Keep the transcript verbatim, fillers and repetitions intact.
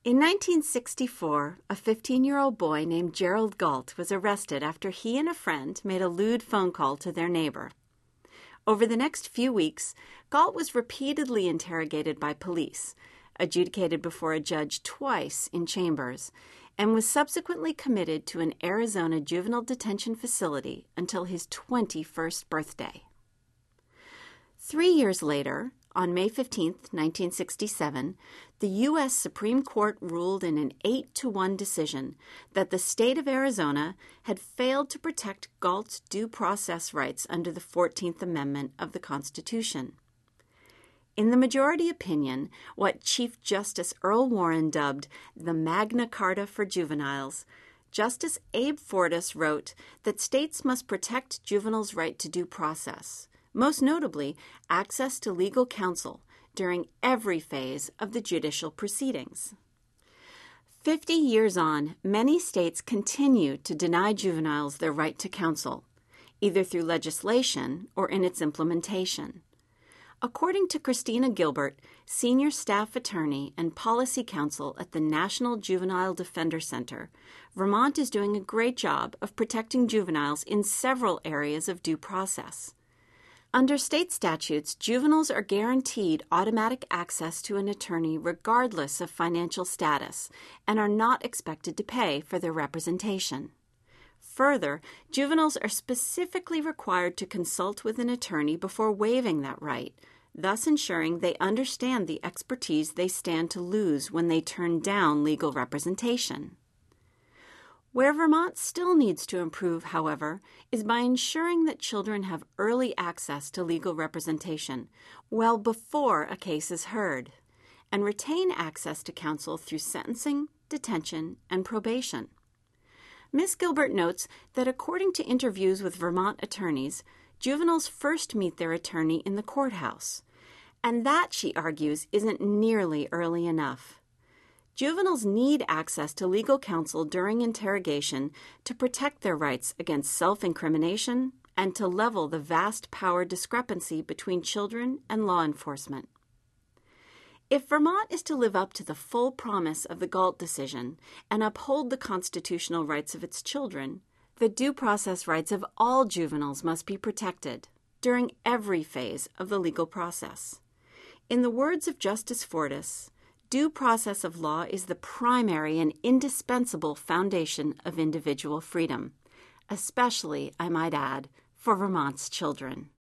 In nineteen sixty-four, a fifteen-year-old boy named Gerald Galt was arrested after he and a friend made a lewd phone call to their neighbor. Over the next few weeks, Galt was repeatedly interrogated by police, adjudicated before a judge twice in chambers, and was subsequently committed to an Arizona juvenile detention facility until his twenty-first birthday. Three years later, on May fifteenth, nineteen sixty-seven, the U S Supreme Court ruled in an eight to one decision that the state of Arizona had failed to protect Galt's due process rights under the fourteenth Amendment of the Constitution. In the majority opinion, what Chief Justice Earl Warren dubbed the Magna Carta for juveniles, Justice Abe Fortas wrote that states must protect juveniles' right to due process, most notably access to legal counsel during every phase of the judicial proceedings. Fifty years on, many states continue to deny juveniles their right to counsel, either through legislation or in its implementation. According to Christina Gilbert, senior staff attorney and policy counsel at the National Juvenile Defender Center, Vermont is doing a great job of protecting juveniles in several areas of due process. Under state statutes, juveniles are guaranteed automatic access to an attorney regardless of financial status and are not expected to pay for their representation. Further, juveniles are specifically required to consult with an attorney before waiving that right, thus ensuring they understand the expertise they stand to lose when they turn down legal representation. Where Vermont still needs to improve, however, is by ensuring that children have early access to legal representation well before a case is heard, and retain access to counsel through sentencing, detention, and probation. Miz Gilbert notes that according to interviews with Vermont attorneys, juveniles first meet their attorney in the courthouse, and that, she argues, isn't nearly early enough. Juveniles need access to legal counsel during interrogation to protect their rights against self-incrimination and to level the vast power discrepancy between children and law enforcement. If Vermont is to live up to the full promise of the Galt decision and uphold the constitutional rights of its children, the due process rights of all juveniles must be protected during every phase of the legal process. In the words of Justice Fortas, due process of law is the primary and indispensable foundation of individual freedom, especially, I might add, for Vermont's children.